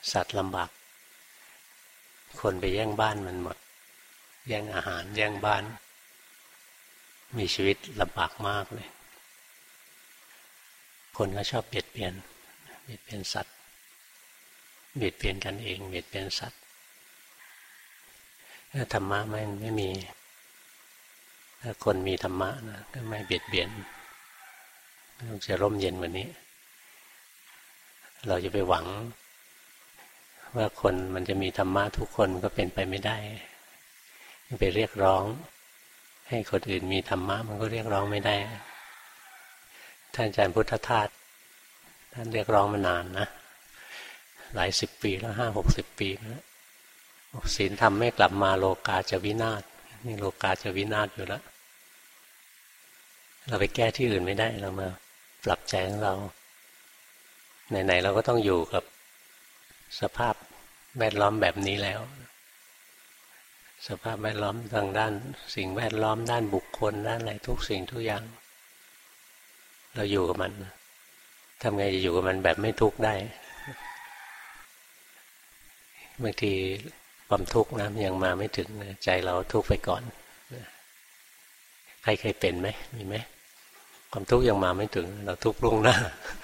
สัตว์ลำบากคนไปแย่งบ้านมันหมดแย่งอาหารแย่งบ้านมีชีวิตลำบากมากเลยคนก็ชอบเบียดเบียนสัตว์เบียดเบียนกันเองเบียดเบียนสัตว์ถ้าธรรมะไม่มีถ้าคนมีธรรมะนะก็ไม่เบียดเบียนมันจะร่มเย็นกว่านี้เราจะไปหวังว่าคนมันจะมีธรรมะทุกคนก็เป็นไปไม่ได้ไปเรียกร้องให้คนอื่นมีธรรมะมันก็เรียกร้องไม่ได้ท่านอาจารย์พุทธทาสท่านเรียกร้องมานานนะหลายสิบปีแล้ว50-60 ปีแล้วศีลธรรมไม่กลับมาโลกาจะวินาศนี่โลกาจะวินาศอยู่แล้วเราไปแก้ที่อื่นไม่ได้เรามาปรับใจของเราไหนๆเราก็ต้องอยู่กับสภาพแวดล้อมแบบนี้แล้วสภาพแวดล้อมทางด้านสิ่งแวดล้อมด้านบุคคลด้านอะไรทุกสิ่งทุกอย่างเราอยู่กับมันทำไงจะอยู่กับมันแบบไม่ทุกข์ได้บางทีความทุกข์นะยังมาไม่ถึงใจเราทุกข์ไปก่อนใครเคยเป็นไหมมีไหมความทุกข์ยังมาไม่ถึงเราทุกข์ล่วงหน้า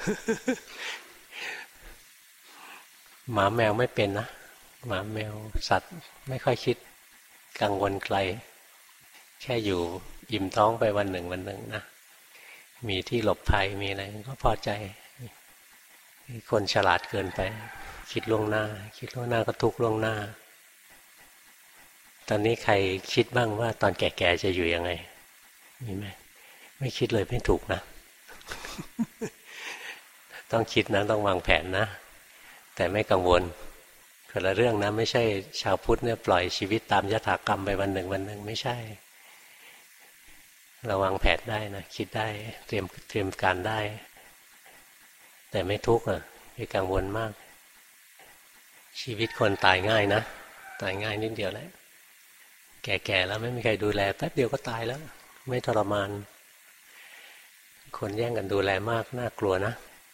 หมาแมวไม่เป็นนะหมาแมวสัตว์ไม่ค่อยคิดกังวลไกลแค่อยู่อิ่มท้องไปวันหนึ่งนะมีที่หลบภัยมีอะไรก็พอใจคนฉลาดเกินไปคิดล่วงหน้าก็ทุกข์ล่วงหน้าตอนนี้ใครคิดบ้างว่าตอนแก่ๆจะอยู่ยังไงมีไหมไม่คิดเลยไม่ถูกนะต้องคิดนะต้องวางแผนนะแต่ไม่กังวลคนละเรื่องนะไม่ใช่ชาวพุทธเนี่ยปล่อยชีวิตตามยถากรรมไปวันหนึ่งไม่ใช่เราวางแผนได้นะคิดได้เตรียมการได้แต่ไม่ทุกข์ไม่กังวลมากชีวิตคนตายง่ายนะตายง่ายนิดเดียวแหละแก่ๆแล้วไม่มีใครดูแลแป๊บเดียวก็ตายแล้วไม่ทรมานคนแย่งกันดูแลมากน่ากลัวนะ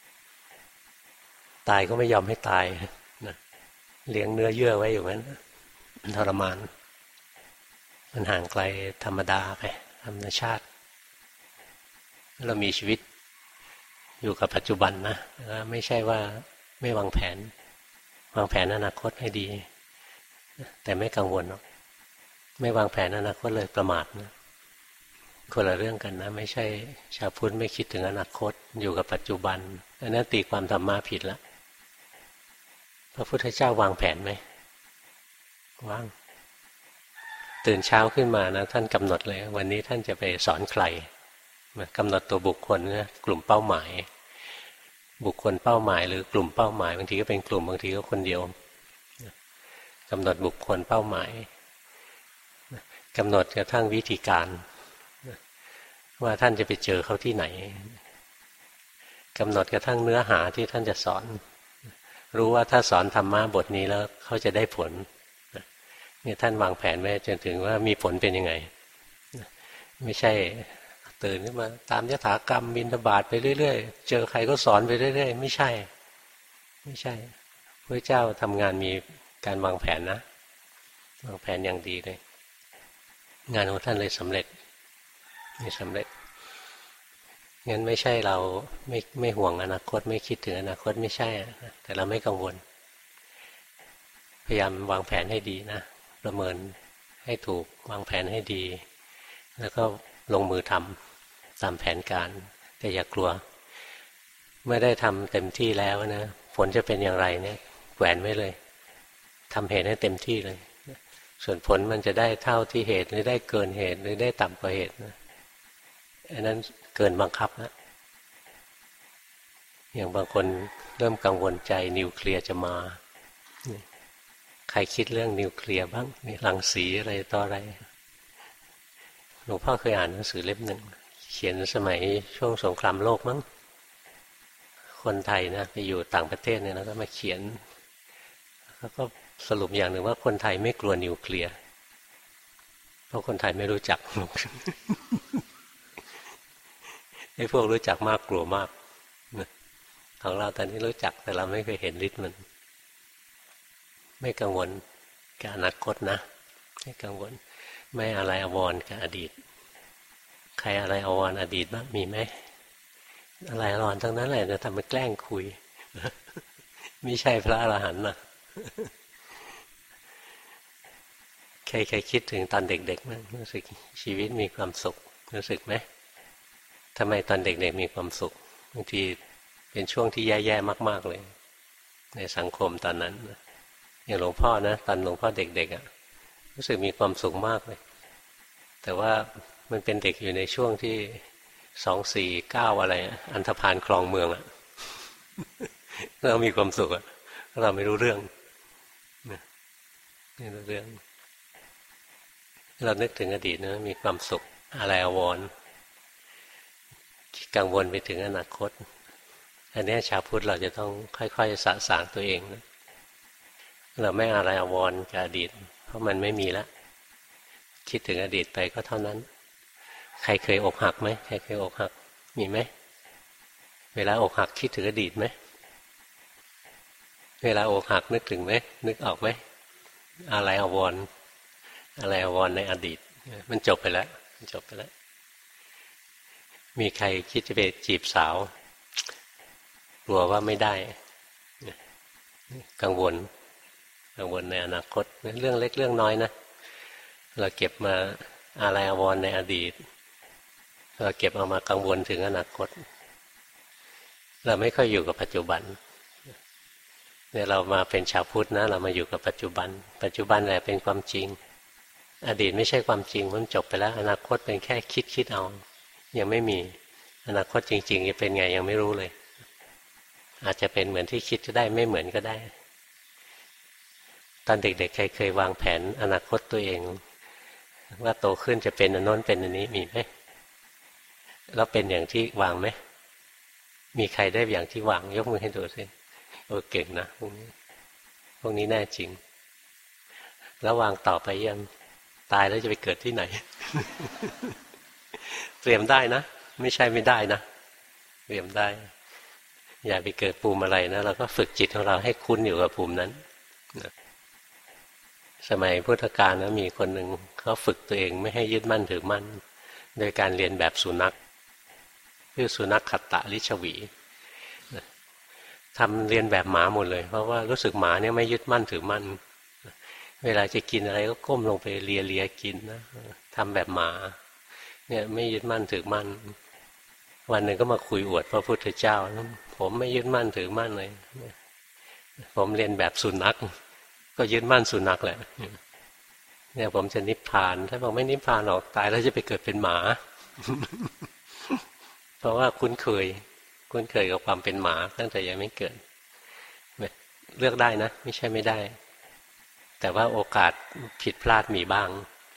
ตายก็ไม่ยอมให้ตายนะเลี้ยงเนื้อเยื่อไว้อยู่นั้นมันทรมานมันห่างไกลธรรมดาไปธรรมชาติเรามีชีวิตอยู่กับปัจจุบันนะไม่ใช่ว่าไม่วางแผนอนาคตให้ดีแต่ไม่กังวลหรอกไม่วางแผนอนาคตเลยประมาทนะคนละเรื่องกันนะไม่ใช่ชาวพุทธไม่คิดถึงอนาคตอยู่กับปัจจุบันอันนั้นตีความธรรมะผิดแล้วพระพุทธเจ้าวางแผนไหมวางตื่นเช้าขึ้นมานะท่านกำหนดเลยวันนี้ท่านจะไปสอนใครกำหนดตัวบุคคลนะกลุ่มเป้าหมายบุคคลเป้าหมายหรือกลุ่มเป้าหมายบางทีก็เป็นกลุ่มบางทีก็คนเดียวกำหนดบุคคลเป้าหมายกำหนดกระทั่งวิธีการว่าท่านจะไปเจอเขาที่ไหนกำหนดกระทั่งเนื้อหาที่ท่านจะสอนรู้ว่าถ้าสอนธรรมะบทนี้แล้วเขาจะได้ผลเนี่ยท่านวางแผนไว้จนถึงว่ามีผลเป็นยังไงไม่ใช่ตื่นขึ้นมาตามยถากรรมบิณฑบาตไปเรื่อยๆเจอใครก็สอนไปเรื่อยๆไม่ใช่พระเจ้าทำงานมีการวางแผนนะวางแผนอย่างดีเลยงานของท่านเลยสำเร็จงั้นไม่ใช่เราไม่ห่วงอนาคตไม่คิดถึงอนาคตไม่ใช่แต่เราไม่กังวลพยายามวางแผนให้ดีนะประเมินให้ถูกวางแผนให้ดีแล้วก็ลงมือทำตามแผนการแต่อย่ากลัวเมื่อได้ทำเต็มที่แล้วนะผลจะเป็นอย่างไรเนี่ยแขวนไว้เลยทำเหตุให้เต็มที่เลยส่วนผลมันจะได้เท่าที่เหตุหรือได้เกินเหตุหรือได้ต่ำกว่าเหตุนะอันนั้นเกินบังคับนะอย่างบางคนเริ่มกังวลใจนิวเคลียร์จะมาใครคิดเรื่องนิวเคลียร์บ้างมีรังสีอะไรต่ออะไรหลวงพ่อเคยอ่านหนังสือเล่มหนึ่งเขียนสมัยช่วงสงครามโลกมั้งคนไทยนะไปอยู่ต่างประเทศเนี่ยแล้วก็มาเขียนแล้วก็สรุปอย่างหนึ่งว่าคนไทยไม่กลัวนิวเคลียร์เพราะคนไทยไม่รู้จัก ไอ้พวกรู้จักมากกลัวมากของเราตอนนี้รู้จักแต่เราไม่เคยเห็นฤทธิ์มันไม่กังวลกับอนาคตนะไม่กังวลไม่อะไรอาวรณ์กับอดีตใครอะไรอาวรณ์อดีตบ้างมีไหมอะไรอาวรณ์ทั้งนั้นแหละจะทำมาแกล้งคุยไม่ใช่พระอรหันต์นะใครคิดถึงตอนเด็กๆมั้งรู้สึกชีวิตมีความสุขรู้สึกไหมทำไมตอนเด็กๆมีความสุขบางทีเป็นช่วงที่แย่ๆมากๆเลยในสังคมตอนนั้นอย่างหลวงพ่อนะตอนหลวงพ่อเด็กๆรู้สึกมีความสุขมากเลยแต่ว่ามันเป็นเด็กอยู่ในช่วงที่249อะไรอันธพาลคลองเมืองเรามีความสุขเราไม่รู้เรื่องไม่รู้เรื่องเรานึกถึงอดีตนะมีความสุขอะไรอาวรณ์กังวลไปถึงอนาคตอันนี้ชาวพุทธเราจะต้องค่อยๆสะสางตัวเองนะเราไม่อะไรอาวรณ์กับอดีตเพราะมันไม่มีแล้วคิดถึงอดีตไปก็เท่านั้นใครเคยอกหักไหมใครเคยอกหักมีไหมเวลาอกหักคิดถึงอดีตไหมเวลาอกหักนึกถึงไหมนึกออกไหมอะไรอาวรณ์อะไรอาวรณ์ในอดีตมันจบไปแล้วมันจบไปแล้วมีใครคิดจะไปจีบสาวกลัวว่าไม่ได้กังวลในอนาคตเรื่องเล็กเรื่องน้อยนะเราเก็บมาอะไรอาวรณ์ในอดีตเราเก็บเอามากังวลถึงอนาคตเราไม่ค่อยอยู่กับปัจจุบันเนี่ยเรามาเป็นชาวพุทธนะเรามาอยู่กับปัจจุบันปัจจุบันแหละเป็นความจริงอดีตไม่ใช่ความจริงมันจบไปแล้วอนาคตเป็นแค่คิดเอายังไม่มีอนาคตจริงๆจะเป็นไงยังไม่รู้เลยอาจจะเป็นเหมือนที่คิดก็ได้ไม่เหมือนก็ได้ตอนเด็กๆใครเคยวางแผนอนาคตตัวเองว่าโตขึ้นจะเป็นอันโน้นเป็นอันนี้มีไหมแล้วเป็นอย่างที่วางไหมมีใครได้อย่างที่วางยกมือให้ดูสิโอ้เก่งนะพวกนี้แน่จริงแล้ววางต่อไปยังตายแล้วจะไปเกิดที่ไหน เตรียมได้นะไม่ใช่ไม่ได้นะเตรียมได้อย่าไปเกิดภูมิอะไรนะเราก็ฝึกจิตของเราให้คุ้นอยู่กับภูมินั้นสมัยพุทธกาลนะมีคนหนึ่งเขาฝึกตัวเองไม่ให้ยึดมั่นถือมั่นโดยการเรียนแบบสุนัขชื่อสุนัขขัตตะลิชวีทำเรียนแบบหมาหมดเลยเพราะว่ารู้สึกหมาเนี่ยไม่ยึดมั่นถือมั่นเวลาจะกินอะไรก็ก้มลงไปเลียกินนะทำแบบหมาเนี่ยไม่ยึดมั่นถือมั่นวันหนึ่งก็มาคุยอวดพระพุทธเจ้าผมไม่ยึดมั่นถือมั่นเลยผมเรียนแบบสุนัขก็ยึดมั่นสุนัขแหละเนี่ยผมจะนิพพานถ้าบอกไม่นิพพานหรอกตายแล้วจะไปเกิดเป็นหมา เพราะว่าคุ้นเคยกับความเป็นหมาตั้งแต่ยังไม่เกิดเลือกได้นะไม่ใช่ไม่ได้แต่ว่าโอกาสผิดพลาดมีบ้าง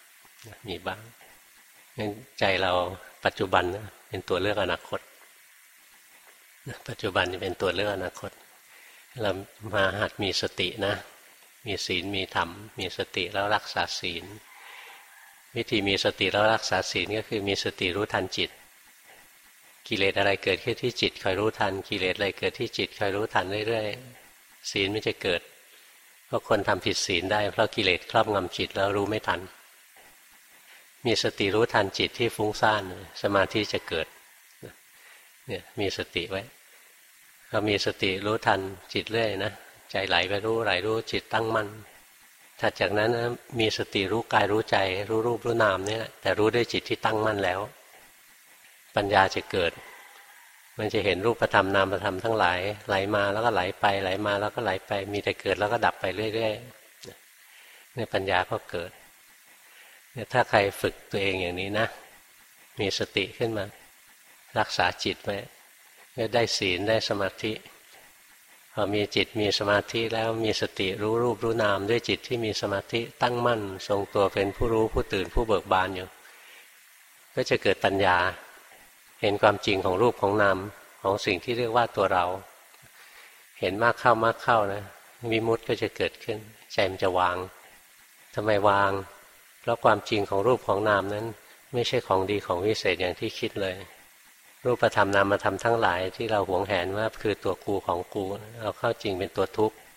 งั้นใจเราปัจจุบันนะเป็นตัวเลือกอนาคตปัจจุบันจะเป็นตัวเลือกอนาคตเรามาหัดมีสตินะมีศีลมีธรรมมีสติแล้วรักษาศีลวิธีมีสติแล้วรักษาศีลก็คือมีสติรู้ทันจิตกิเลสอะไรเกิดขึ้นที่จิตคอยรู้ทันกิเลสอะไรเกิดที่จิตคอยรู้ทันเรื่อยๆศีลไม่จะเกิดเพราะคนทำผิดศีลได้เพราะกิเลสครอบงำจิตแล้วรู้ไม่ทันมีสติรู้ทันจิตที่ฟุ้งซ่านสมาธิจะเกิดเนี่ยมีสติไว้เรามีสติรู้ทันจิตเรื่อยนะใจไหลไปรู้จิตตั้งมั่นถัดจากนั้นนะมีสติรู้กายรู้ใจรู้รูปรู้นามนี่แหละแต่รู้ด้วยจิตที่ตั้งมั่นแล้วปัญญาจะเกิดมันจะเห็นรูปธรรมนามธรรมทั้งหลายไหลมาแล้วก็ไหลไปไหลมาแล้วก็ไหลไปมีแต่เกิดแล้วก็ดับไปเรื่อยๆเนี่ยปัญญาก็เกิดเนี่ยถ้าใครฝึกตัวเองอย่างนี้นะมีสติขึ้นมารักษาจิตไว้ก็ได้ศีลได้สมาธิพอมีจิตมีสมาธิแล้วมีสติรู้รูปรู้นามด้วยจิตที่มีสมาธิตั้งมั่นทรงตัวเป็นผู้รู้ผู้ตื่นผู้เบิกบานอยู่ก็จะเกิดปัญญาเห็นความจริงของรูปของนามของสิ่งที่เรียกว่าตัวเราเห็นมากเข้านะวิมุตติก็จะเกิดขึ้นใจมันจะวางทำไมวางเพราะความจริงของรูปของนามนั้นไม่ใช่ของดีของวิเศษอย่างที่คิดเลยรูปธรรมนามธรรมทั้งหลายที่เราหวงแหนว่าคือตัวกูของกูเอาเข้าจริงเป็นตัวทุกข์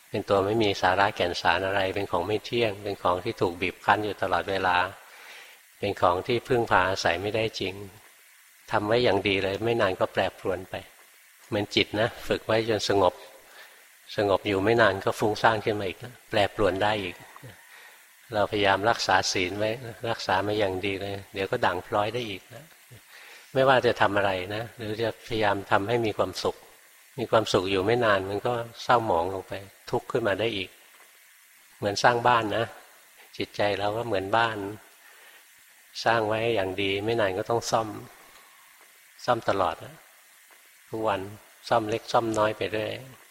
เป็นตัวไม่มีสาระแก่นสารอะไรเป็นของไม่เที่ยงเป็นของที่ถูกบีบคั้นอยู่ตลอดเวลาเป็นของที่พึ่งพาอาศัยไม่ได้จริงทำไว้อย่างดีเลยไม่นานก็แปรปรวนไปเหมือนจิตนะฝึกไว้จนสงบอยู่ไม่นานก็ฟุ้งซ่านขึ้นมาอีกนะแปรปรวนได้อีกเราพยายามรักษาศีลไว้รักษามาอย่างดีเลยเดี๋ยวก็ด่างพร้อยได้อีกนะไม่ว่าจะทำอะไรนะหรือจะพยายามทำให้มีความสุขอยู่ไม่นานมันก็เศร้าหมองลงไปทุกข์ขึ้นมาได้อีกเหมือนสร้างบ้านนะจิตใจเราก็เหมือนบ้านสร้างไว้อย่างดีไม่นานก็ต้องซ่อมตลอดนะทุกวันซ่อมเล็กซ่อมน้อยไปเรื่อย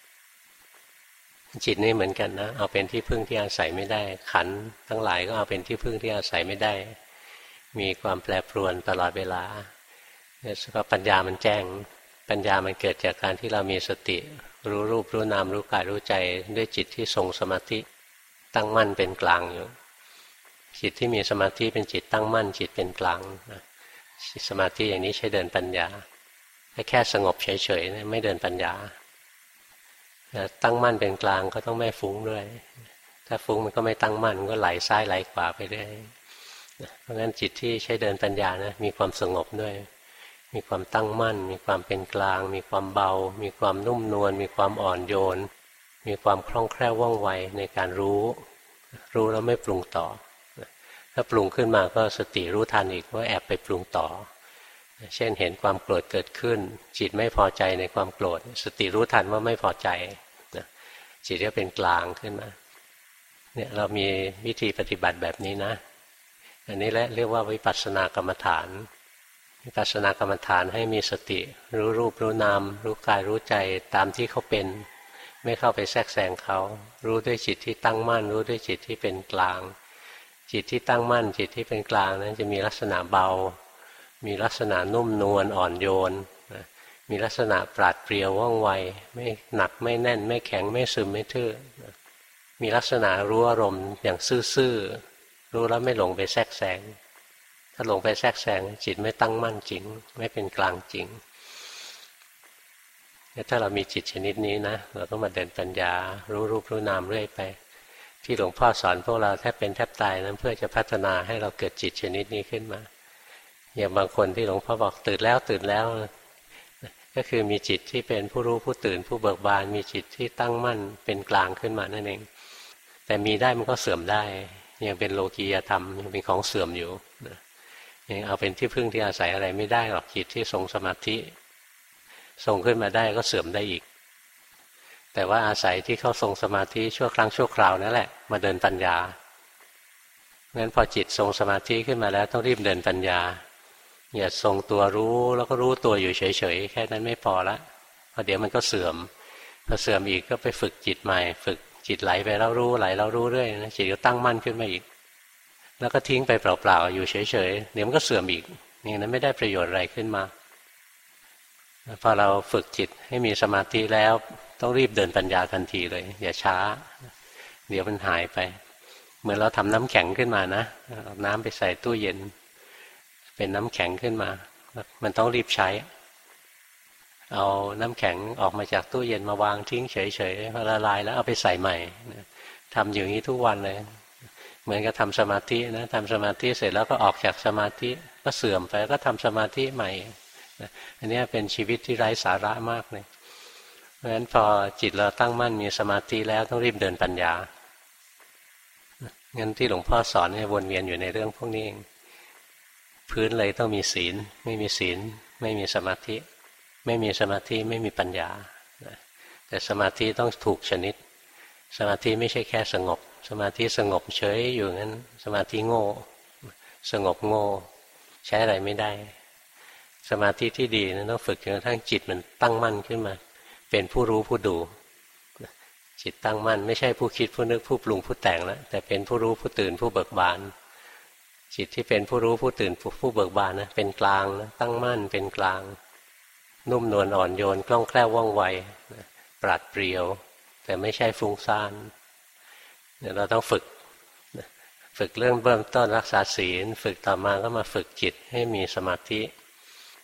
จิตนี่เหมือนกันนะเอาเป็นที่พึ่งที่อาศัยไม่ได้ขันธ์ทั้งหลายก็เอาเป็นที่พึ่งที่อาศัยไม่ได้มีความแปรปรวนตลอดเวลาแล้วก็ปัญญามันแจ้งปัญญามันเกิดจากการที่เรามีสติรู้รูปรู้นามรู้กายรู้ใจด้วยจิตที่ทรงสมาธิตั้งมั่นเป็นกลางอยู่จิตที่มีสมาธิเป็นจิตตั้งมั่นจิตเป็นกลางสมาธิอย่างนี้ใช้เดินปัญญาแค่สงบเฉยๆไม่เดินปัญญาตั้งมั่นเป็นกลางก็ต้องไม่ฟุ้งด้วยถ้าฟุ้งมันก็ไม่ตั้งมั่นมันก็ไหลซ้ายไหลขวาไปเรื่อยเพราะงั้นจิตที่ใช้เดินปัญญานะมีความสงบด้วยมีความตั้งมั่นมีความเป็นกลางมีความเบามีความนุ่มนวลมีความอ่อนโยนมีความคล่องแคล่วว่องไวในการรู้แล้วไม่ปรุงต่อถ้าปรุงขึ้นมาก็สติรู้ทันอีกว่าแอบไปปรุงต่อเช่นเห็นความโกรธเกิดขึ้นจิตไม่พอใจในความโกรธสติรู้ทันว่าไม่พอใจจิตก็เป็นกลางขึ้นมาเนี่ยเรามีวิธีปฏิบัติแบบนี้นะอันนี้แหละเรียกว่าวิปัสสนากรรมฐานวิปัสสนากรรมฐานให้มีสติรู้รูปรู้นามรู้กายรู้ใจตามที่เขาเป็นไม่เข้าไปแทรกแซงเขารู้ด้วยจิตที่ตั้งมั่นรู้ด้วยจิตที่เป็นกลางจิตที่ตั้งมั่นจิตที่เป็นกลางนั้นจะมีลักษณะเบามีลักษณะนุ่มนวลอ่อนโยนมีลักษณะปราดเปรียวว่องไวไม่หนักไม่แน่นไม่แข็งไม่ซึมไม่ทื่อมีลักษณะรู้อารมณ์อย่างซื่อๆรู้แล้วไม่หลงไปแทรกแซงถ้าหลงไปแทรกแซงจิตไม่ตั้งมั่นจริงไม่เป็นกลางจริงถ้าเรามีจิตชนิดนี้นะเราต้องมาเดินปัญญารู้รูปรู้นามเรื่อยไปที่หลวงพ่อสอนพวกเราแทบเป็นแทบตายนั้นเพื่อจะพัฒนาให้เราเกิดจิตชนิดนี้ขึ้นมาอย่างบางคนที่หลวงพ่อบอกตื่นแล้วก็คือมีจิตที่เป็นผู้รู้ผู้ตื่นผู้เบิกบานมีจิตที่ตั้งมั่นเป็นกลางขึ้นมานั่นเองแต่มีได้มันก็เสื่อมได้ยังเป็นโลกียธรรมยังเป็นของเสื่อมอยู่ยังเอาเป็นที่พึ่งที่อาศัยอะไรไม่ได้หรอกจิตที่ทรงสมาธิทรงขึ้นมาได้ก็เสื่อมได้อีกแต่ว่าอาศัยที่เขาทรงสมาธิชั่วครั้งชั่วคราวนั่นแหละมาเดินปัญญางั้นพอจิตทรงสมาธิขึ้นมาแล้วต้องรีบเดินปัญญาอย่าทรงตัวรู้แล้วก็รู้ตัวอยู่เฉยๆแค่นั้นไม่พอละเพราะเดี๋ยวมันก็เสื่อมพอเสื่อมอีกก็ไปฝึกจิตใหม่ฝึกจิตไหลไปแล้วรู้ไหลแล้วรู้เรื่อยนะจิตก็ตั้งมั่นขึ้นมาอีกแล้วก็ทิ้งไปเปล่าๆอยู่เฉยๆเดี๋ยวมันก็เสื่อมอีกอย่างนั้นไม่ได้ประโยชน์อะไรขึ้นมาพอเราฝึกจิตให้มีสมาธิแล้วต้องรีบเดินปัญญาทันทีเลยอย่าช้าเดี๋ยวมันหายไปเหมือนเราทำน้ำแข็งขึ้นมานะเอาน้ำไปใส่ตู้เย็นเป็นน้ำแข็งขึ้นมามันต้องรีบใช้เอาน้ำแข็งออกมาจากตู้เย็นมาวางทิ้งเฉยๆพอละลายแล้วเอาไปใส่ใหม่ทำอย่างนี้ทุกวันเลยเหมือนกับทำสมาธินะทำสมาธิเสร็จแล้วก็ออกจากสมาธิก็เสื่อมไปก็ทำสมาธิใหม่อันนี้เป็นชีวิตที่ไร้สาระมากเลยเพราะฉะนั้นพอจิตเราตั้งมั่นมีสมาธิแล้วต้องรีบเดินปัญญางั้นที่หลวงพ่อสอนให้วนเวียนอยู่ในเรื่องพวกนี้เองพื้นเลยต้องมีศีลไม่มีศีลไม่มีสมาธิไม่มีสมาธิไม่มีปัญญาแต่สมาธิต้องถูกชนิดสมาธิไม่ใช่แค่สงบสมาธิสงบเฉยอยู่งั้นสมาธิโง่สงบโง่ใช้อะไรไม่ได้สมาธิที่ดีนั้นต้องฝึกจนกระทั่งจิตมันตั้งมั่นขึ้นมาเป็นผู้รู้ผู้ดูจิตตั้งมั่นไม่ใช่ผู้คิดผู้นึกผู้ปรุงผู้แต่งแล้วแต่เป็นผู้รู้ผู้ตื่นผู้เบิกบานจิตที่เป็นผู้รู้ผู้ตื่นผู้เบิกบานนะเป็นกลางนะตั้งมั่นเป็นกลางนุ่มนวลอ่อนโยนคล่องแคล่วว่องไวปราดเปรียวแต่ไม่ใช่ฟุ้งซ่านเดี๋ยวเราต้องฝึกเรื่องเบื้องต้นรักษาศีลฝึกต่อมาก็มาฝึกจิตให้มีสมาธิ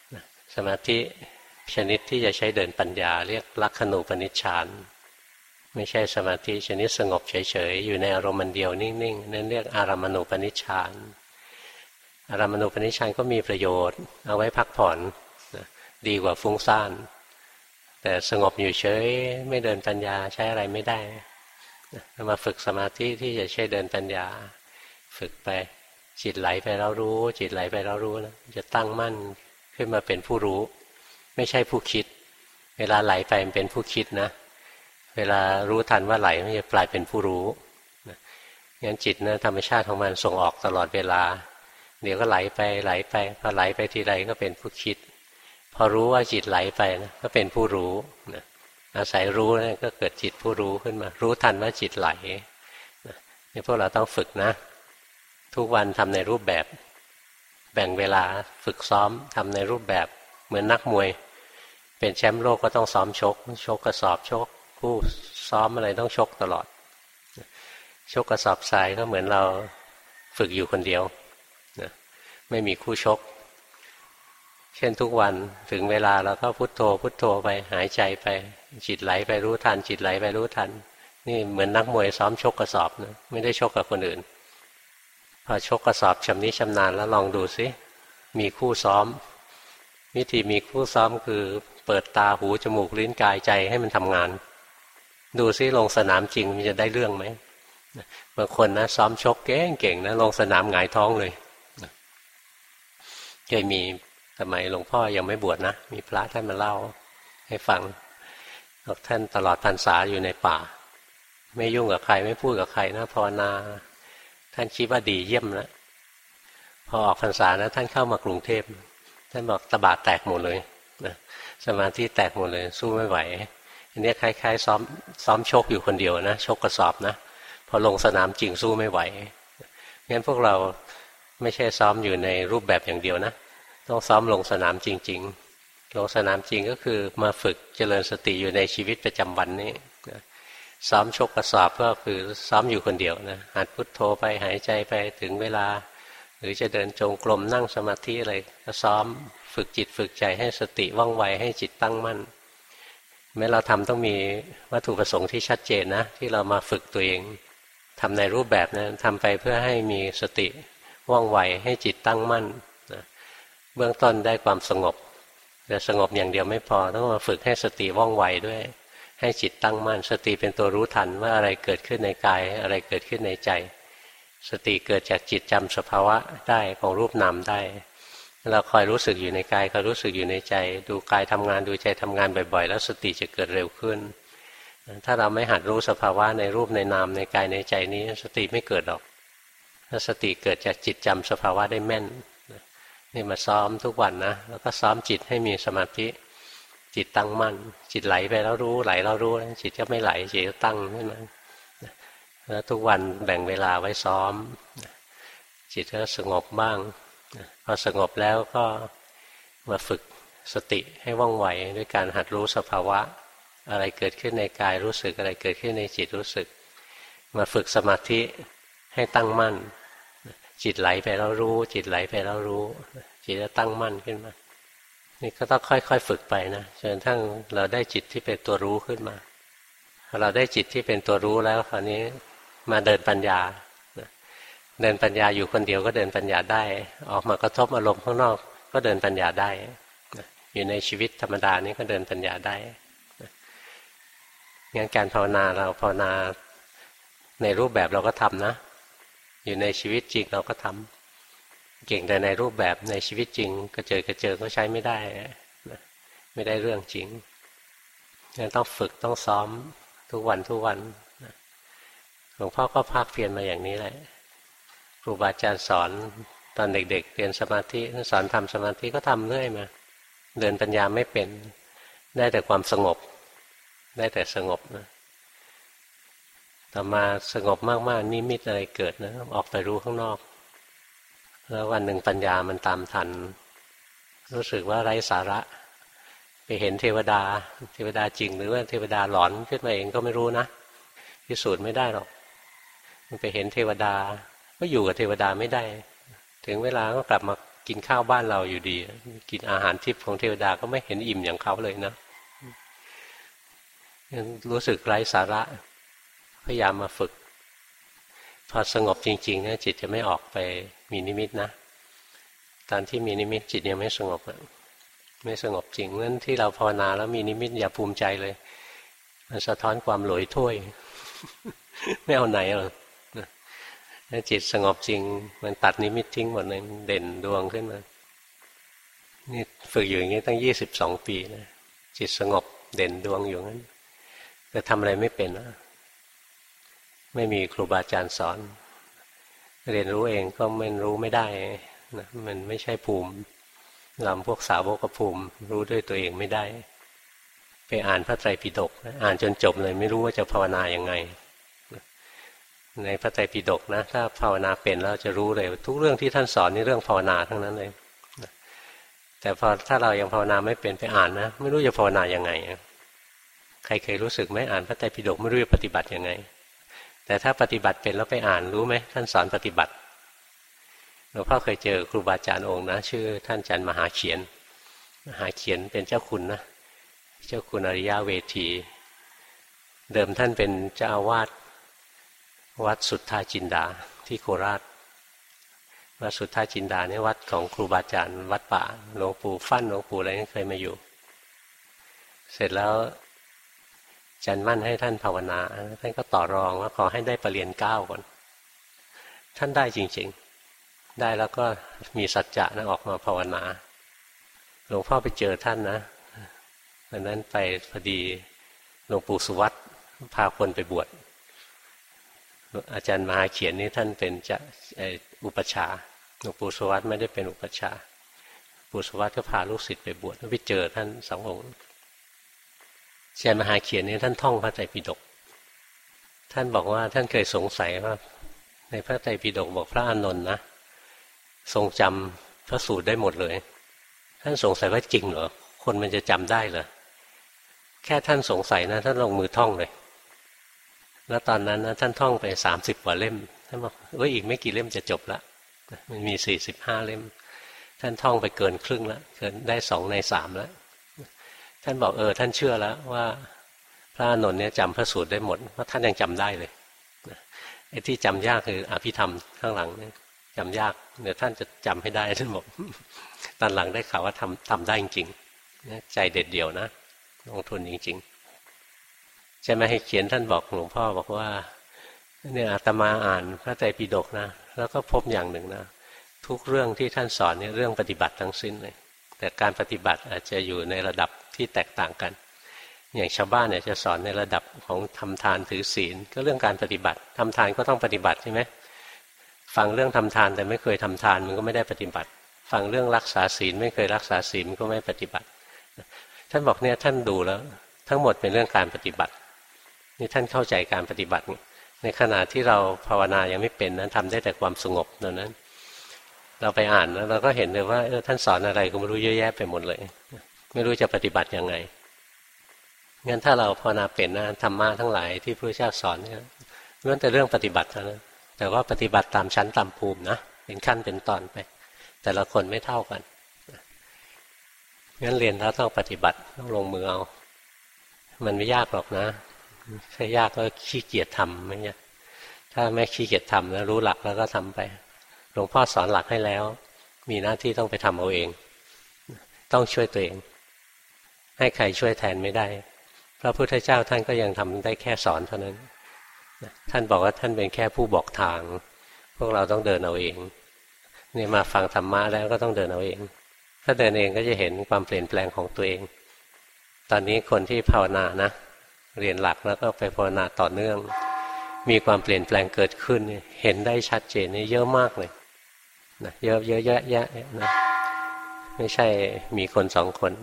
ชนิดที่จะใช้เดินปัญญาเรียกลักขณูปนิชฌานไม่ใช่สมาธิชนิดสงบเฉยๆอยู่ในอารมณ์เดียวนิ่งๆนั่นเรียกอารามณูปนิชฌานอารามณูปนิชฌานก็มีประโยชน์เอาไว้พักผ่อนดีกว่าฟุ้งซ่านแต่สงบอยู่เฉยไม่เดินปัญญาใช้อะไรไม่ได้มาฝึกสมาธิที่จะใช้เดินปัญญาฝึกไปจิตไหลไปแล้วรู้จิตไหลไปแล้วรู้นะจะตั้งมั่นขึ้นมาเป็นผู้รู้ไม่ใช่ผู้คิดเวลาไหลไปมันเป็นผู้คิดนะเวลารู้ทันว่าไหลมันจะกลายเป็นผู้รู้งั้นจิตนะธรรมชาติของมันส่งออกตลอดเวลาเดี๋ยวก็ไหลไปไหลไปพอไหลไปทีไรก็เป็นผู้คิดพอรู้ว่าจิตไหลไปนะก็เป็นผู้รู้นะอาศัยรู้นะก็เกิดจิตผู้รู้ขึ้นมารู้ทันว่าจิตไหลนี่พวกเราต้องฝึกนะทุกวันทำในรูปแบบแบ่งเวลาฝึกซ้อมทำในรูปแบบเหมือนนักมวยเป็นแชมป์โลกก็ต้องซ้อมชกกระสอบชกผู้ซ้อมอะไรต้องชกตลอดชกกระสอบทรายก็เหมือนเราฝึกอยู่คนเดียวไม่มีคู่ชกเช่นทุกวันถึงเวลาเราก็พุทโธพุทโธไปหายใจไปจิตไหลไปรู้ทันจิตไหลไปรู้ทันนี่เหมือนนักมวยซ้อมชกกระสอบนะไม่ได้ชกกับคนอื่นพอชกกระสอบชำนิชำนาญแล้วลองดูสิมีคู่ซ้อมวิธีมีคู่ซ้อมคือเปิดตาหูจมูกลิ้นกายใจให้มันทำงานดูซิลงสนามจริงมันจะได้เรื่องไหมบางคนนะซ้อมชกเก่งนะลงสนามหงายท้องเลยเคยมีสมัยหลวงพ่อยังไม่บวชนะมีพระท่านมาเล่าให้ฟังบอกท่านตลอดพรรษาอยู่ในป่าไม่ยุ่งกับใครไม่พูดกับใครนะภาวนาท่านคิดว่าดีเยี่ยมแล้วพอออกพรรษานะท่านเข้ามากรุงเทพท่านบอกตบะแตกหมดเลยนะสมาธิแตกหมดเลยสู้ไม่ไหวอันนี้คล้ายๆซ้อมชกอยู่คนเดียวนะชกกระสอบนะพอลงสนามจริงสู้ไม่ไหวงั้นพวกเราไม่ใช่ซ้อมอยู่ในรูปแบบอย่างเดียวนะต้องซ้อมลงสนามจริงๆลงสนามจริงก็คือมาฝึกเจริญสติอยู่ในชีวิตประจำวันนี้ซ้อมชกกระสอบก็คือซ้อมอยู่คนเดียวนะหัดพุทโธไปหายใจไปถึงเวลาหรือจะเดินจงกรมนั่งสมาธิอะไรก็ซ้อมฝึกจิตฝึกใจให้สติว่องไวให้จิตตั้งมั่นแม้เราทำต้องมีวัตถุประสงค์ที่ชัดเจนนะที่เรามาฝึกตัวเองทำในรูปแบบนะทำไปเพื่อให้มีสติว่องไวให้จิตตั้งมั่นนะเบื้องต้นได้ความสงบแต่สงบอย่างเดียวไม่พอต้องมาฝึกให้สติว่องไวด้วยให้จิตตั้งมั่นสติเป็นตัวรู้ทันว่าอะไรเกิดขึ้นในกายอะไรเกิดขึ้นในใจสติเกิดจากจิตจำสภาวะได้ของรูปนามได้เราคอยรู้สึกอยู่ในกายคอยรู้สึกอยู่ในใจดูกายทำงานดูใจทำงานบ่อยๆแล้วสติจะเกิดเร็วขึ้นถ้าเราไม่หัดรู้สภาวะในรูปในนามในกายในใจนี้สติไม่เกิดหรอกถ้าสติเกิดจากจิตจำสภาวะได้แม่นนี่มาซ้อมทุกวันนะแล้วก็ซ้อมจิตให้มีสมาธิจิตตั้งมั่นจิตไหลไปแล้วรู้ไหลแล้วรู้จิตก็ไม่ไหลจิตก็ตั้งขึ้นมาแล้วทุกวันแบ่งเวลาไว้ซ้อมจิตก็สงบบ้างพอสงบแล้วก็มาฝึกสติให้ว่องไวด้วยการหัดรู้สภาวะอะไรเกิดขึ้นในกายรู้สึกอะไรเกิดขึ้นในจิตรู้สึกมาฝึกสมาธิให้ตั้งมั่นจิตไหลไปแล้วรู้จิตไหลไปแล้วรู้จิตจะตั้งมั่นขึ้นมานี่ก็ต้องค่อยๆฝึกไปนะจนกระทั่งเราได้จิตที่เป็นตัวรู้ขึ้นมาพอเราได้จิตที่เป็นตัวรู้แล้วคราวนี้มาเดินปัญญาเดินปัญญาอยู่คนเดียวก็เดินปัญญาได้ออกมากระทบอารมณ์ข้างนอกก็เดินปัญญาได้อยู่ในชีวิตธรรมดานี้ก็เดินปัญญาได้งั้นการภาวนาเราภาวนาในรูปแบบเราก็ทำนะอยู่ในชีวิตจริงเราก็ทำเก่งแต่ในรูปแบบในชีวิตจริงกระเจิงก็ใช้ไม่ได้ไม่ได้เรื่องจริงงั้นต้องฝึกต้องซ้อมทุกวันหลวงพ่อก็ภาคเพียรมาอย่างนี้แหละครูบาอาจารย์สอนตอนเด็กๆเรียนสมาธิสอนทำสมาธิก็ทำเรื่อยมาเดินปัญญาไม่เป็นได้แต่ความสงบได้แต่สงบนะต่อมาสงบมากๆนิมิตอะไรเกิดนะออกไปรู้ข้างนอกแล้ววันหนึ่งปัญญามันตามทันรู้สึกว่าไร้สาระไปเห็นเทวดาจริงหรือว่าเทวดาหลอนขึ้นมาเองก็ไม่รู้นะพิสูจน์ไม่ได้หรอกมันไปเห็นเทวดาก็อยู่กับเทวดาไม่ได้ถึงเวลาก็กลับมากินข้าวบ้านเราอยู่ดีกินอาหารทิพย์ของเทวดาก็ไม่เห็นอิ่มอย่างเขาเลยนะรู้สึกไร้สาระพยายามมาฝึกพอสงบจริงๆเนี่ยจิตจะไม่ออกไปมีนิมิตนะตอนที่มีนิมิตจิตยังไม่สงบไม่สงบจริงนั้นที่เราภาวนาแล้วมีนิมิตอย่าภูมิใจเลยมันสะท้อนความหลอยถ้วย ไม่เอาไหนหรอกถ้าจิตสงบจริงมันตัดนิมิตทิ้งหมดเลยเด่นดวงขึ้นมานี่ฝึกอยู่อย่างนี้ตั้ง22 ปีนะจิตสงบเด่นดวงอยู่งั้นแต่ทำอะไรไม่เป็นนะไม่มีครูบาอาจารย์สอนเรียนรู้เองก็ไม่รู้ไม่ได้นะมันไม่ใช่ภูมิลำพวกสาวกภูมิรู้ด้วยตัวเองไม่ได้ไปอ่านพระไตรปิฎกอ่านจนจบเลยไม่รู้ว่าจะภาวนายังไงในพระไตรปิฎกนะถ้าภาวนาเป็นแล้วจะรู้เลยทุกเรื่องที่ท่านสอนนี่เรื่องภาวนาทั้งนั้นเลยแต่พอถ้าเรายังภาวนาไม่เป็นไปอ่านนะไม่รู้จะภาวนายังไงใครเคยรู้สึกไหมอ่านพระไตรปิฎกไม่รู้จะปฏิบัติยังไงแต่ถ้าปฏิบัติเป็นแล้วไปอ่านรู้ไหมท่านสอนปฏิบัติหลวงพ่อเคยเจอครูบาอาจารย์องค์นะชื่อท่านอาจารย์มหาเขียนเป็นเจ้าคุณนะเจ้าคุณอริยเวทีเดิมท่านเป็นเจ้าอาวาสวัดสุทธาจินดาที่โคราชวัดสุทธาจินดาเนี่ยวัดของครูบาอาจารย์วัดป่าหลวงปู่ฟั่นหลวงปู่อะไรนี่เคยมาอยู่เสร็จแล้วอาจารย์มั่นให้ท่านภาวนาท่านก็ต่อรองว่าขอให้ได้ปรริญญา 9ก่อนท่านได้จริงๆได้แล้วก็มีสัจจะนะออกมาภาวนาหลวงพ่อไปเจอท่านนะวันนั้นไปพอดีหลวงปู่สุวัตพาคนไปบวชอาจารย์มหาเขียนนี่ท่านเป็นอุปัชฌาย์หลวงปู่สุวัตไม่ได้เป็นอุปัชฌาย์ปู่สุวัตก็พาลูกศิษย์ไปบวชแล้วไปเจอท่าน2 องค์อาจารย์มหาเขียนนี่ท่านท่องพระไตรปิฎกท่านบอกว่าท่านเคยสงสัยว่าในพระไตรปิฎกบอกพระอานนท์นะทรงจำพระสูตรได้หมดเลยท่านสงสัยว่าจริงเหรอคนมันจะจำได้เหรอแค่ท่านสงสัยนะท่านลงมือท่องเลยแล้วตอนนั้นนะท่านท่องไป30 กว่าเล่มท่านบอกอีกไม่กี่เล่มจะจบละมันมี45 เล่มท่านท่องไปเกินครึ่งแล้วเกินได้2 ใน 3แล้วท่านบอกท่านเชื่อแล้วว่าพระอานนท์เนี่ยจำพระสูตรได้หมดเพราะท่านยังจำได้เลยไอ้ที่จำยากคืออภิธรรมข้างหลังเนี่ยจำยากเดี๋ยวท่านจะจำให้ได้ท่านบอกตอนหลังได้ข่าวว่าทำได้จริงๆใจเด็ดเดี่ยวนะลงทุนจริงๆใช่ไหมให้เขียนท่านบอกหลวงพ่อบอกว่าเนี่ยอาตมาอ่านพระไตรปิฎกนะแล้วก็พบอย่างหนึ่งนะทุกเรื่องที่ท่านสอนเนี่ยเรื่องปฏิบัติทั้งสิ้นเลยแต่การปฏิบัติอาจจะอยู่ในระดับที่แตกต่างกันอย่างชาวบ้านเนี่ยจะสอนในระดับของทำทานถือศีลก็เรื่องการปฏิบัติทำทานก็ต้องปฏิบัติใช่ไหมฟังเรื่องทำทานแต่ไม่เคยทำทานมันก็ไม่ได้ปฏิบัติฟังเรื่องรักษาศีลไม่เคยรักษาศีลมันก็ไม่ปฏิบัติท่านบอกเนี่ยท่านดูแล้วทั้งหมดเป็นเรื่องการปฏิบัตินี่ท่านเข้าใจการปฏิบัติในขณะที่เราภาวนายังไม่เป็นนั้นทำได้แต่ความสงบนั้นเราไปอ่านแล้วเราก็เห็นเลยว่าท่านสอนอะไรก็ไม่รู้เยอะแยะไปหมดเลยไม่รู้จะปฏิบัติยังไงงั้นถ้าเราภาวนาเป็นนะธรรมะทั้งหลายที่พระพุทธเจ้าสอนเนี่ยล้วนแต่เรื่องปฏิบัติเท่านั้นแต่ว่าปฏิบัติตามชั้นตามภูมินะเป็นขั้นเป็นตอนไปแต่ละคนไม่เท่ากันงั้นเรียนแล้วต้องปฏิบัติต้องลงมือเอามันไม่ยากหรอกนะถ้ายากก็ขี้เกียจทำไม่ยากถ้าไม่ขี้เกียจทำแล้วรู้หลักแล้วก็ทำไปหลวงพ่อสอนหลักให้แล้วมีหน้าที่ต้องไปทำเอาเองต้องช่วยตัวเองให้ใครช่วยแทนไม่ได้พระพุทธเจ้าท่านก็ยังทำได้แค่สอนเท่านั้นท่านบอกว่าท่านเป็นแค่ผู้บอกทางพวกเราต้องเดินเอาเองนี่มาฟังธรรมะแล้วก็ต้องเดินเอาเองถ้าเดินเองก็จะเห็นความเปลี่ยนแปลงของตัวเองตอนนี้คนที่ภาวนานะเรียนหลักแล้วก็ไปภาวนาต่อเนื่องมีความเปลี่ยนแปลงเกิดขึ้นเห็นได้ชัดเจนนี่เยอะมากเลยนะเยอะแยะนะไม่ใช่มีคน2 คน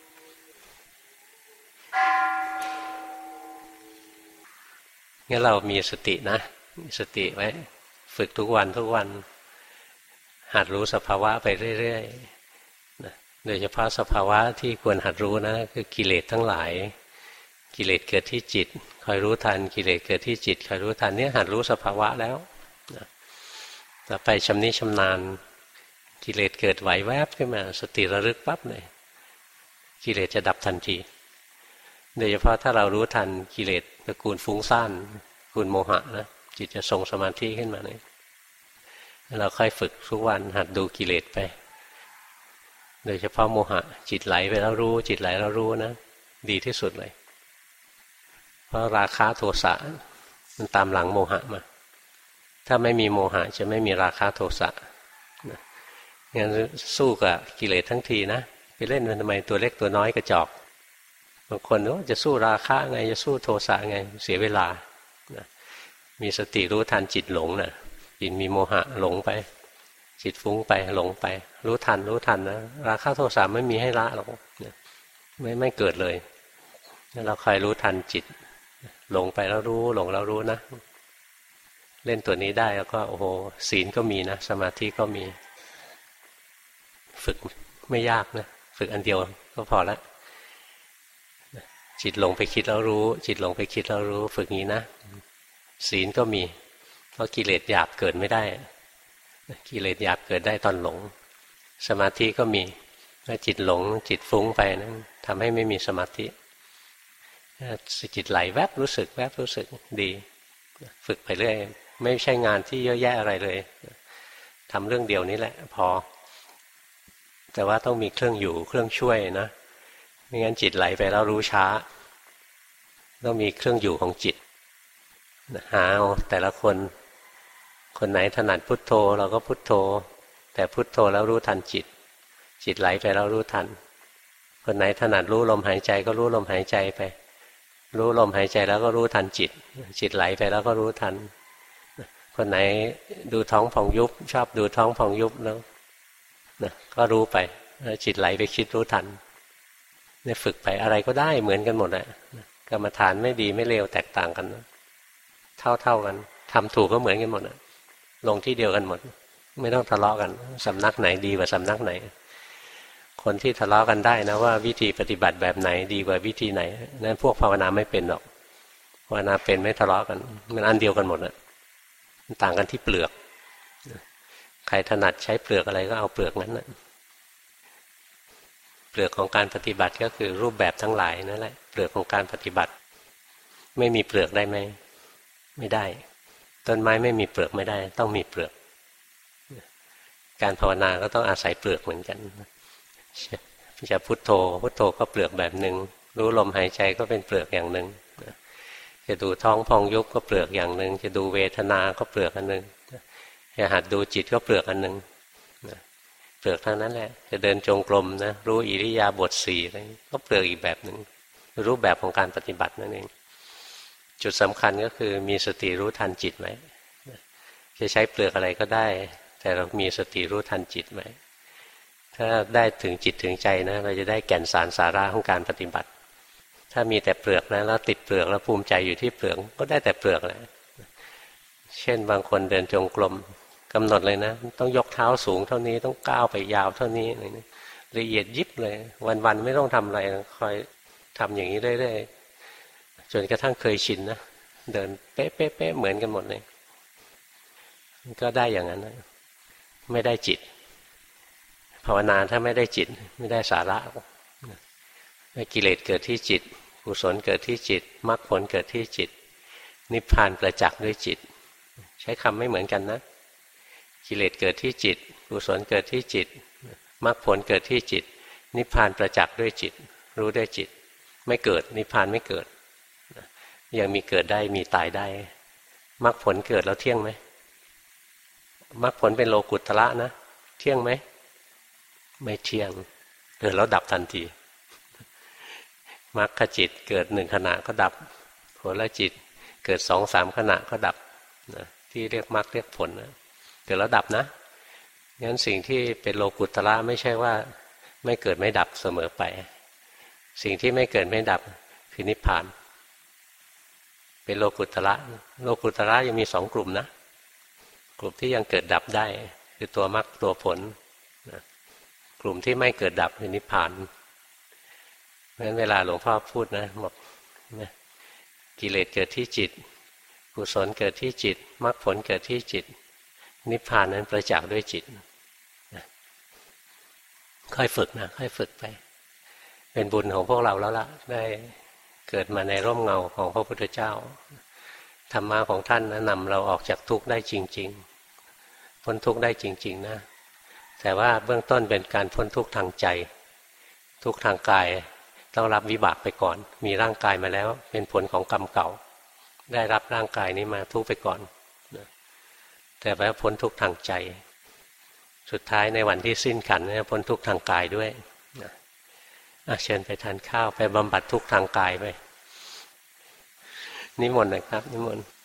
งั้นเรามีสตินะมีสติไว้ฝึกทุกวันหัดรู้สภาวะไปเรื่อยๆนะโดยเฉพาะสภาวะที่ควรหัดรู้นะคือกิเลสทั้งหลายกิเลสเกิดที่จิตคอยรู้ทันกิเลสเกิดที่จิตคอยรู้ทันเนี่ยหัดรู้สภาวะแล้วนะต่อไปชำนิชำนาญกิเลสเกิดไหวแวบขึ้นมาสติระลึกปั๊บเลยกิเลสจะดับทันทีโดยเฉพาะถ้าเรารู้ทันกิเลสตระกูลฟุ้งซ่านตระกูลโมหะนะจิตจะทรงสมาธิขึ้นมาเนี่ยเราค่อยฝึกทุกวันหัดดูกิเลสไปโดยเฉพาะโมหะจิตไหลไปแล้วรู้จิตไหลแล้วรู้นะดีที่สุดเลยเพราะราคะโทสะมันตามหลังโมหะมาถ้าไม่มีโมหะจะไม่มีราคะโทสะงั้นสู้กับกิเลสทั้งทีนะไปเล่นมันทำไมตัวเล็กตัวน้อยกระจอกบางคนว่าจะสู้ราคะไงจะสู้โทสะไงเสียเวลามีสติรู้ทันจิตหลงนะจิตมีโมหะหลงไปจิตฟุ้งไปหลงไปรู้ทันนะราคะโทสะไม่มีให้ละหรอกไม่เกิดเลยเราคอยรู้ทันจิตหลงไปแล้วรู้หลงแล้วรู้นะเล่นตัวนี้ได้แล้วก็โอ้โหศีลก็มีนะสมาธิก็มีฝึกไม่ยากนะฝึกอันเดียวก็พอละจิตหลงไปคิดแล้วรู้จิตหลงไปคิดแล้วรู้ฝึกงี้นะศีลก็มีเพราะกิเลสหยาบเกิดไม่ได้กิเลสหยาบเกิดได้ตอนหลงสมาธิก็มีถ้าจิตหลงจิตฟุ้งไปนั้นทำให้ไม่มีสมาธิจิตไหลแวบรู้สึกแวบรู้สึกดีฝึกไปเรื่อยไม่ใช่งานที่เยอะแยะอะไรเลยทำเรื่องเดียวนี้แหละพอแต่ว่าต้องมีเครื่องอยู่เครื่องช่วยนะไม่งั้นจิตไหลไปแล้วรู้ช้าต้องมีเครื่องอยู่ของจิตหาแต่ละคนไหนถนัดพุทโธเราก็พุทโธแต่พุทโธแล้วรู้ทันจิตจิตไหลไปแล้วรู้ทันคนไหนถนัดรู้ลมหายใจก็รู้ลมหายใจไปรู้ลมหายใจแล้วก็รู้ทันจิตจิตไหลไปแล้วก็รู้ทันคนไหนดูท้องพองยุบชอบดูท้องพองยุบแล้วนะก็รู้ไปจิตไหลไปคิดรู้ทันเนี่ยฝึกไปอะไรก็ได้เหมือนกันหมดแหละกรรมฐานไม่ดีไม่เลวแตกต่างกันนะเท่ากันทำถูกก็เหมือนกันหมดลงที่เดียวกันหมดไม่ต้องทะเลาะกันสำนักไหนดีกว่าสำนักไหนคนที่ทะเลาะกันได้นะว่าวิธีปฏิบัติแบบไหนดีกว่าวิธีไหนนั่นพวกภาวนาไม่เป็นหรอกภาวนาเป็นไม่ทะเลาะกันมันอันเดียวกันหมดนะมันต่างกันที่เปลือกใครถนัดใช้เปลือกอะไรก็เอาเปลือกนั้นนะเปลือกของการปฏิบัติก็คือรูปแบบทั้งหลายนั่นแหละเปลือกของการปฏิบัติไม่มีเปลือกได้ไหมไม่ได้ต้นไม้ไม่มีเปลือกไม่ได้ต้องมีเปลือกการภาวนาก็ต้องอาศัยเปลือกเหมือนกันจะพุทโธก็เปลือกแบบหนึ่งรู้ลมหายใจก็เป็นเปลือกอย่างหนึ่งจะดูท้องพองยุบก็เปลือกอย่างหนึ่งจะดูเวทนาก็เปลือกอันหนึ่งจะหัดดูจิตก็เปลือกอันหนึ่งเปลือกทั้งนั้นแหละจะเดินจงกรมนะรู้อิริยาบถ4อะไรก็เปลือกอีกแบบหนึ่งรูปแบบของการปฏิบัตินั่นเองจุดสำคัญก็คือมีสติรู้ทันจิตไหมจะใช้เปลือกอะไรก็ได้แต่เรามีสติรู้ทันจิตไหมถ้าได้ถึงจิตถึงใจนะเราจะได้แก่นสารสาระของการปฏิบัติถ้ามีแต่เปลือกนะแล้วติดเปลือกแล้วภูมิใจอยู่ที่เปลือกก็ได้แต่เปลือกแหละเช่นบางคนเดินจงกรมกำหนดเลยนะต้องยกเท้าสูงเท่านี้ต้องก้าวไปยาวเท่านี้อะไรนี่ละเอียดยิบเลยวันๆไม่ต้องทำอะไรคอยทำอย่างนี้เรื่อยๆจนกระทั่งเคยชินนะเดินเป๊ะๆเหมือนกันหมดเลยก็ได้อย่างนั้นนะไม่ได้จิตภาวนาถ้าไม่ได้จิตไม่ได้สาระกิเลสเกิดที่จิตกุศลเกิดที่จิตมรรคผลเกิดที่จิตนิพพานประจักษ์ด้วยจิตใช้คำไม่เหมือนกันนะกิเลสเกิดที่จิตกุศลเกิดที่จิตมรรคผลเกิดที่จิตนิพพานประจักษ์ด้วยจิตรู้ด้วยจิตไม่เกิดนิพพานไม่เกิดยังมีเกิดได้มีตายได้มรรคผลเกิดแล้วเที่ยงไหมมรรคผลเป็นโลกุตตระนะเที่ยงไหมไม่เที่ยงเกิดแล้วดับทันทีมรรคจิตเกิด1ขณะก็ดับผลจิตเกิด2-3ขณะก็ดับนะที่เรียกมรรคเรียกผลนะเกิดแล้วดับนะงั้นสิ่งที่เป็นโลกุตตระไม่ใช่ว่าไม่เกิดไม่ดับเสมอไปสิ่งที่ไม่เกิดไม่ดับคือนิพพานเป็นโลกุตตระโลกุตตระยังมี2กลุ่มนะกลุ่มที่ยังเกิดดับได้คือตัวมรรคตัวผลนะกลุ่มที่ไม่เกิดดับคือนิพพานเพราะฉะนั้นเวลาหลวงพ่อพูดนะบอกนะกิเลสเกิดที่จิตกุศลเกิดที่จิตมรรคผลเกิดที่จิตนิพพานนั้นประจักษ์ด้วยจิตนะค่อยฝึกนะค่อยฝึกไปเป็นบุญของพวกเราแล้วล่ะได้เกิดมาในร่มเงาของพระพุทธเจ้าธรรมะของท่านนะนำเราออกจากทุกข์ได้จริงๆพ้นทุกข์ได้จริงๆนะแต่ว่าเบื้องต้นเป็นการพ้นทุกข์ทางใจทุกข์ทางกายต้องรับวิบากไปก่อนมีร่างกายมาแล้วเป็นผลของกรรมเก่าได้รับร่างกายนี้มาทุกข์ไปก่อนแต่ว่าพ้นทุกข์ทางใจสุดท้ายในวันที่สิ้นขันธ์พ้นทุกข์ทางกายด้วยเชิญไปทานข้าวไปบำบัดทุกข์ทางกายไปนิมนต์หน่อยครับนิมนต์